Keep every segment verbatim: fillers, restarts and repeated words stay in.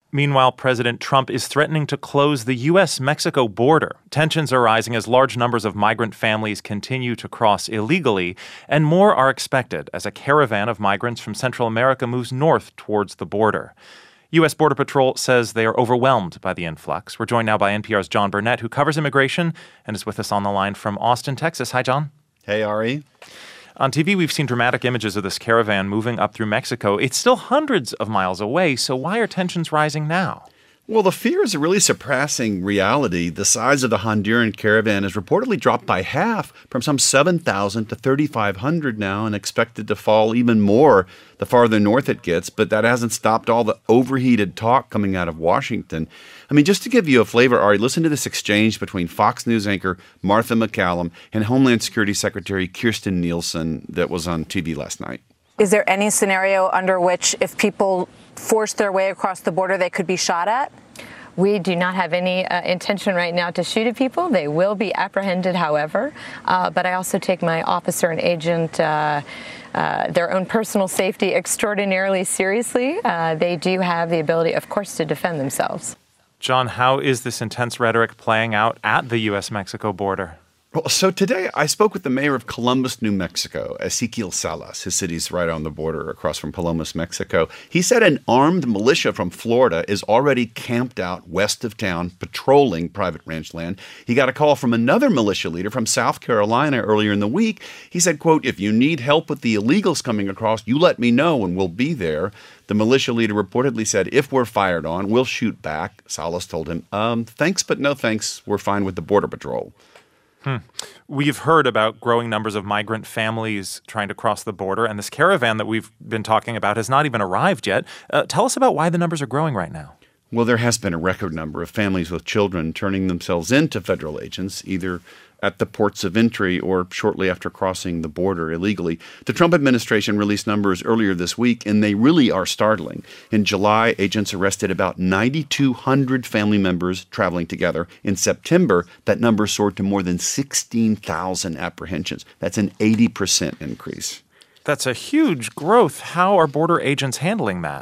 Meanwhile, President Trump is threatening to close the U S Mexico border. Tensions are rising as large numbers of migrant families continue to cross illegally, and more are expected as a caravan of migrants from Central America moves north towards the border. U S. Border Patrol says they are overwhelmed by the influx. We're joined now by N P R's John Burnett, who covers immigration and is with us on the line from Austin, Texas. Hi, John. Hey, Ari. On T V, we've seen dramatic images of this caravan moving up through Mexico. It's still hundreds of miles away, so why are tensions rising now? Well, the fear is a really surpassing reality. The size of the Honduran caravan has reportedly dropped by half, from some seven thousand to thirty-five hundred now, and expected to fall even more the farther north it gets. But that hasn't stopped all the overheated talk coming out of Washington. I mean, just to give you a flavor, Ari, listen to this exchange between Fox News anchor Martha MacCallum and Homeland Security Secretary Kirstjen Nielsen that was on T V last night. Is there any scenario under which if people force their way across the border, they could be shot at? We do not have any uh, intention right now to shoot at people. They will be apprehended, however. Uh, but I also take my officer and agent, uh, uh, their own personal safety extraordinarily seriously. Uh, they do have the ability, of course, to defend themselves. John, how is this intense rhetoric playing out at the U S Mexico border? Well, so today I spoke with the mayor of Columbus, New Mexico, Ezequiel Salas. His city's right on the border across from Palomas, Mexico. He said an armed militia from Florida is already camped out west of town patrolling private ranch land. He got a call from another militia leader from South Carolina earlier in the week. He said, quote, "If you need help with the illegals coming across, you let me know and we'll be there." The militia leader reportedly said, "If we're fired on, we'll shoot back." Salas told him, um, thanks, but no thanks. We're fine with the Border Patrol. Hmm. We've heard about growing numbers of migrant families trying to cross the border, and this caravan that we've been talking about has not even arrived yet. Uh, tell us about why the numbers are growing right now. Well, there has been a record number of families with children turning themselves into federal agents, either at the ports of entry or shortly after crossing the border illegally. The Trump administration released numbers earlier this week, and they really are startling. In July, agents arrested about nine thousand two hundred family members traveling together. In September, that number soared to more than sixteen thousand apprehensions. That's an eighty percent increase. That's a huge growth. How are border agents handling that?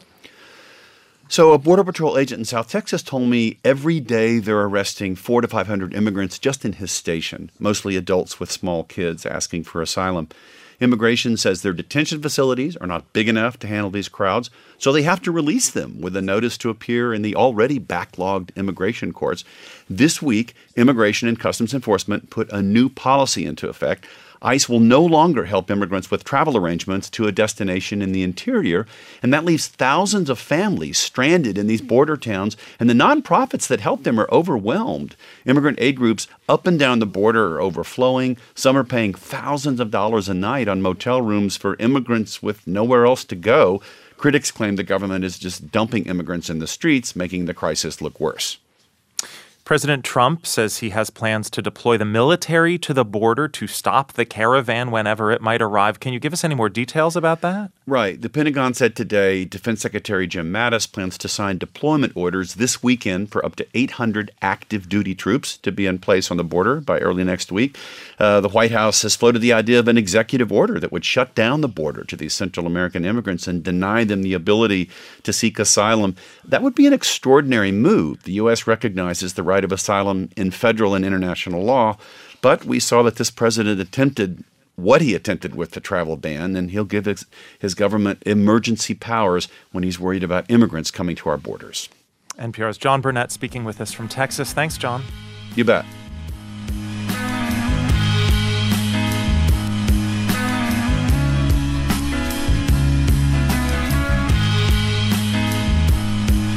So a Border Patrol agent in South Texas told me every day they're arresting four to five hundred immigrants just in his station, mostly adults with small kids asking for asylum. Immigration says their detention facilities are not big enough to handle these crowds, so they have to release them with a notice to appear in the already backlogged immigration courts. This week, Immigration and Customs Enforcement put a new policy into effect. ICE will no longer help immigrants with travel arrangements to a destination in the interior, and that leaves thousands of families stranded in these border towns, and the nonprofits that help them are overwhelmed. Immigrant aid groups up and down the border are overflowing. Some are paying thousands of dollars a night on motel rooms for immigrants with nowhere else to go. Critics claim the government is just dumping immigrants in the streets, making the crisis look worse. President Trump says he has plans to deploy the military to the border to stop the caravan whenever it might arrive. Can you give us any more details about that? Right. The Pentagon said today Defense Secretary Jim Mattis plans to sign deployment orders this weekend for up to eight hundred active duty troops to be in place on the border by early next week. Uh, the White House has floated the idea of an executive order that would shut down the border to these Central American immigrants and deny them the ability to seek asylum. That would be an extraordinary move. The U S recognizes the right of asylum in federal and international law, but we saw that this president attempted what he attempted with the travel ban, and he'll give his, his government emergency powers when he's worried about immigrants coming to our borders. N P R's John Burnett speaking with us from Texas. Thanks, John. You bet.